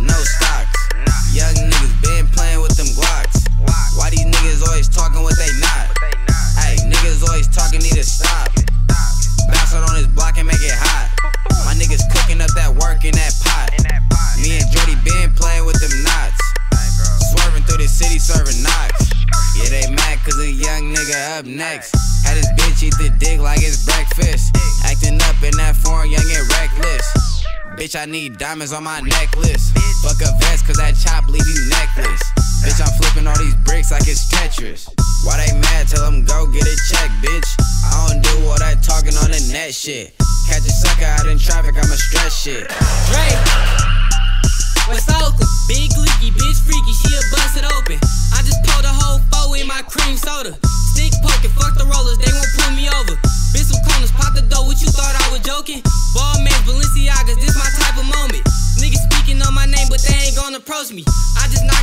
no stocks. Young niggas been playing with them Glocks. Why these niggas always talking what they not? Hey, niggas always talking, need to stop. Bounce out on this block and make it hot. My niggas cooking up that work in that pot. Me and Jordy been playing with them knots. Swerving through the city serving knocks. Yeah, they mad cause a young nigga up next. Had his bitch eat the dick like it's breakfast. Acting up in that foreign, young and reckless. Bitch, I need diamonds on my necklace. Fuck a vest cause that chop leave you necklace. Bitch, I'm flipping all these bricks like it's Tetris. Why they mad? Tell them go get a check, bitch. I don't do all that talking on the net shit. Catch a sucker out in traffic, I'ma stress shit. Drake, West Oakland, big leaky, bitch freaky, she'll bust it open. I just poured a whole four in my cream soda. Stick poking, fuck the rollers, they won't pull me over. Been some corners, pop the dough, what you thought I was joking? Ballman, Balenciagas, this my type of moment. Niggas speaking on my name, but they ain't gonna approach me. I just